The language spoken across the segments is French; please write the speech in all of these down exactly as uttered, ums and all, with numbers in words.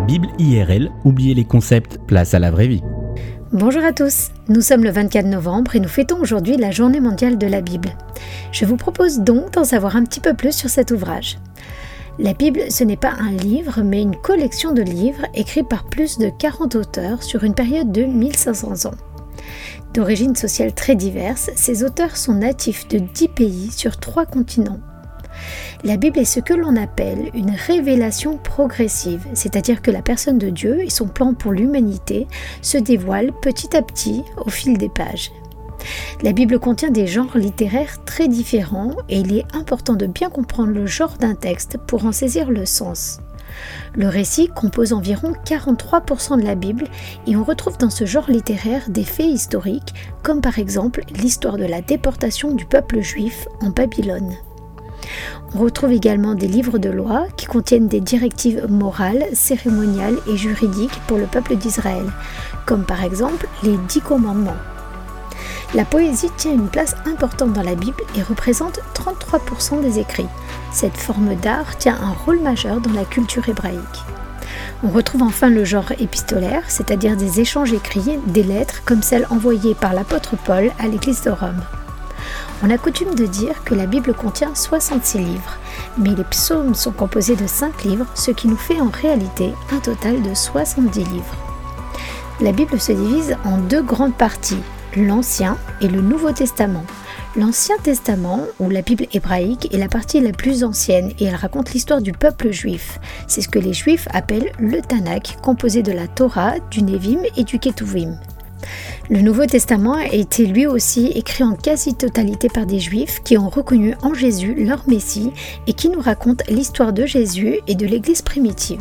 Bible I R L, oubliez les concepts, place à la vraie vie. Bonjour à tous, nous sommes le vingt-quatre novembre et nous fêtons aujourd'hui la journée mondiale de la Bible. Je vous propose donc d'en savoir un petit peu plus sur cet ouvrage. La Bible, ce n'est pas un livre, mais une collection de livres écrits par plus de quarante auteurs sur une période de mille cinq cents ans. D'origine sociale très diverse, ces auteurs sont natifs de dix pays sur trois continents. La Bible est ce que l'on appelle une révélation progressive, c'est-à-dire que la personne de Dieu et son plan pour l'humanité se dévoilent petit à petit au fil des pages. La Bible contient des genres littéraires très différents et il est important de bien comprendre le genre d'un texte pour en saisir le sens. Le récit compose environ quarante-trois pour cent de la Bible et on retrouve dans ce genre littéraire des faits historiques, comme par exemple l'histoire de la déportation du peuple juif en Babylone. On retrouve également des livres de loi qui contiennent des directives morales, cérémoniales et juridiques pour le peuple d'Israël, comme par exemple les dix commandements. La poésie tient une place importante dans la Bible et représente trente-trois pour cent des écrits. Cette forme d'art tient un rôle majeur dans la culture hébraïque. On retrouve enfin le genre épistolaire, c'est-à-dire des échanges écrits, des lettres comme celles envoyées par l'apôtre Paul à l'église de Rome. On a coutume de dire que la Bible contient soixante-six livres, mais les psaumes sont composés de cinq livres, ce qui nous fait en réalité un total de soixante-dix livres. La Bible se divise en deux grandes parties, l'Ancien et le Nouveau Testament. L'Ancien Testament, ou la Bible hébraïque, est la partie la plus ancienne et elle raconte l'histoire du peuple juif. C'est ce que les Juifs appellent le Tanakh, composé de la Torah, du Névim et du Ketuvim. Le Nouveau Testament a été lui aussi écrit en quasi-totalité par des Juifs qui ont reconnu en Jésus leur Messie et qui nous racontent l'histoire de Jésus et de l'Église primitive.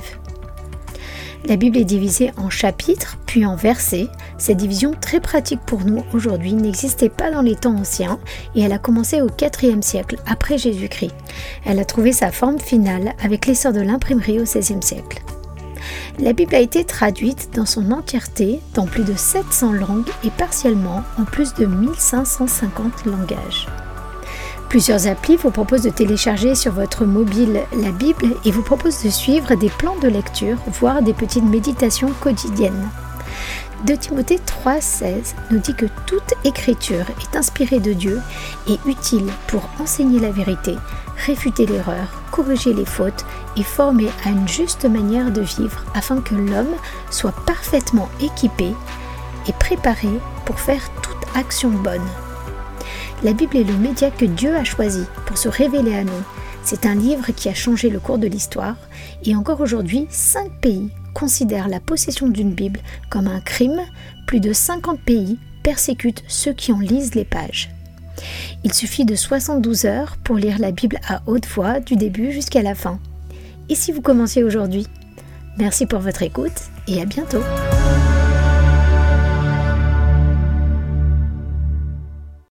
La Bible est divisée en chapitres, puis en versets. Cette division très pratique pour nous aujourd'hui n'existait pas dans les temps anciens et elle a commencé au quatrième siècle après Jésus-Christ. Elle a trouvé sa forme finale avec l'essor de l'imprimerie au seizième siècle. La Bible a été traduite dans son entièreté dans plus de sept cents langues et partiellement en plus de mille cinq cent cinquante langages. Plusieurs applis vous proposent de télécharger sur votre mobile la Bible et vous proposent de suivre des plans de lecture, voire des petites méditations quotidiennes. deux Timothée trois seize nous dit que toute écriture est inspirée de Dieu et utile pour enseigner la vérité, réfuter l'erreur, corriger les fautes et former à une juste manière de vivre afin que l'homme soit parfaitement équipé et préparé pour faire toute action bonne. La Bible est le média que Dieu a choisi pour se révéler à nous. C'est un livre qui a changé le cours de l'histoire et encore aujourd'hui, cinq pays considèrent la possession d'une Bible comme un crime. Plus de cinquante pays persécutent ceux qui en lisent les pages. Il suffit de soixante-douze heures pour lire la Bible à haute voix du début jusqu'à la fin. Et si vous commencez aujourd'hui ? Merci pour votre écoute et à bientôt.